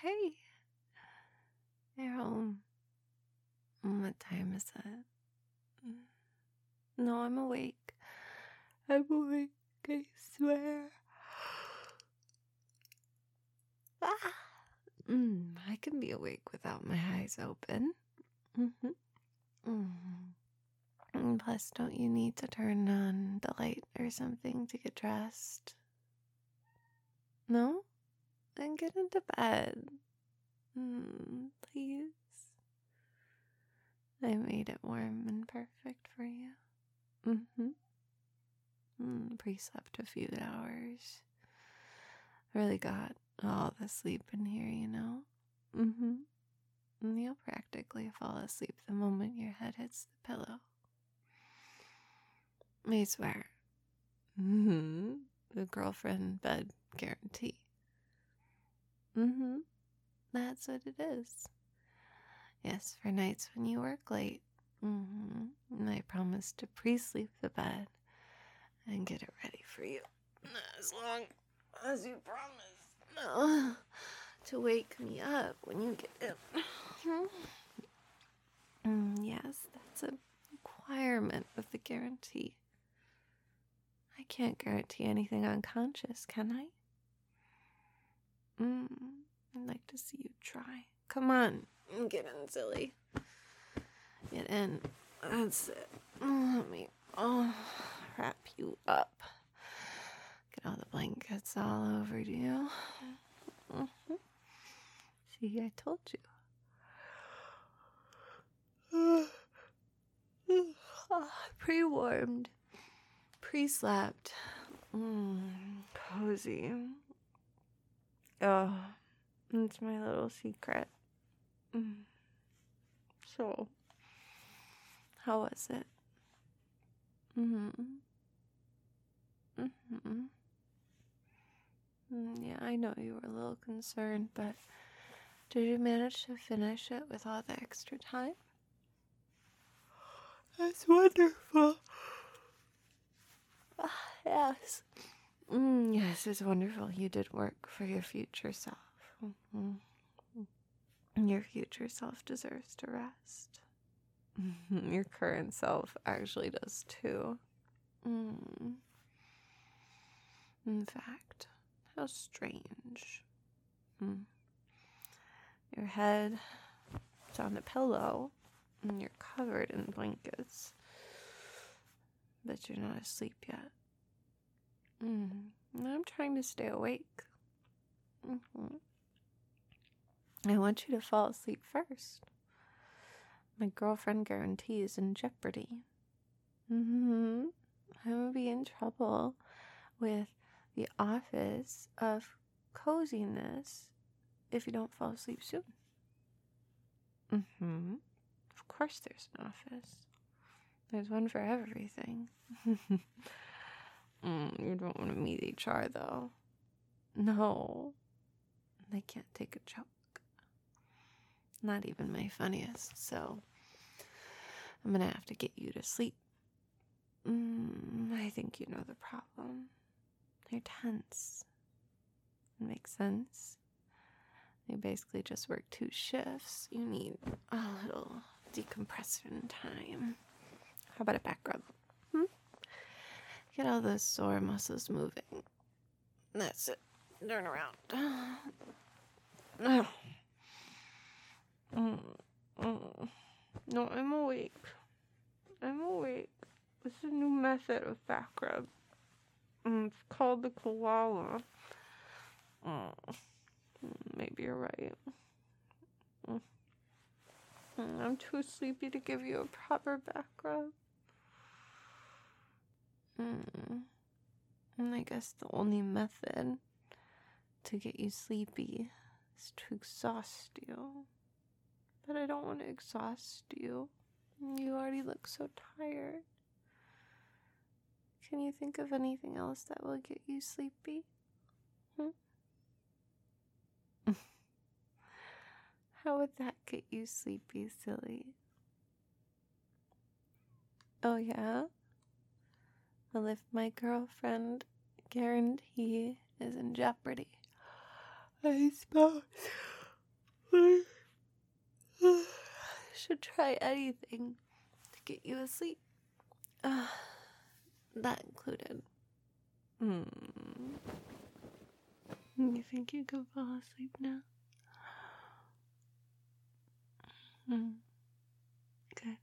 Hey, you're home. What time is it? No, I'm awake. I'm awake, I swear. Ah. I can be awake without my eyes open. And plus, don't you need to turn on the light or something to get dressed? No? Then get into bed. Please. I made it warm and perfect for you. Pre-slept a few hours. Really got all the sleep in here, you know? And you'll practically fall asleep the moment your head hits the pillow. I swear. The girlfriend bed guarantee. That's what it is. Yes, for nights when you work late. And I promise to pre-sleep the bed and get it ready for you. As long as you promise to wake me up when you get in. Yes, that's a requirement of the guarantee. I can't guarantee anything unconscious, can I? I'd like to see you try. Come on, get in, silly. Get in. That's it. Let me wrap you up. Get all the blankets all over you. See, I told you. Pre-warmed. Pre-slept. Cozy. Oh, it's my little secret. So, how was it? Yeah, I know you were a little concerned, but did you manage to finish it with all the extra time? That's wonderful. Yes. Yes, it's wonderful. You did work for your future self. Your future self deserves to rest. Your current self actually does too. In fact, how strange. Your head is on the pillow and you're covered in blankets, but you're not asleep yet. I'm trying to stay awake. I want you to fall asleep first. My girlfriend guarantee is in jeopardy. I'm gonna be in trouble with the Office of Coziness if you don't fall asleep soon. Of course there's an office. There's one for everything. You don't want to meet HR though. No. They can't take a joke. Not even my funniest, so I'm gonna have to get you to sleep. I think you know the problem. You're tense. It makes sense. You basically just work 2 shifts. You need a little decompression time. How about a back rub? Get all those sore muscles moving. That's it. Turn around. No, I'm awake. This is a new method of back rub. It's called the koala. Maybe you're right. I'm too sleepy to give you a proper back rub. And I guess the only method to get you sleepy is to exhaust you. But I don't want to exhaust you. You already look so tired. Can you think of anything else that will get you sleepy? How would that get you sleepy, silly? Oh, yeah? Well, if my girlfriend guarantee is in jeopardy, I suppose should try anything to get you asleep. That included. You think you could fall asleep now? Good.